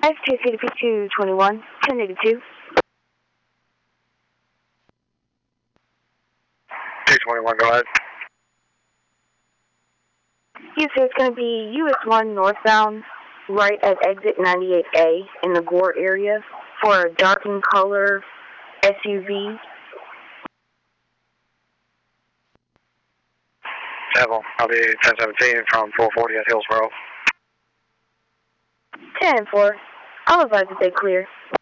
2CDP 221, 1082. 221, go ahead. Yes, sir, it's going to be US 1 northbound, right at exit 98A in the Gore area for a darkened color SUV. Devil, I'll be 1017 from 440 at Hillsboro. 10-4. I'll advise that they clear.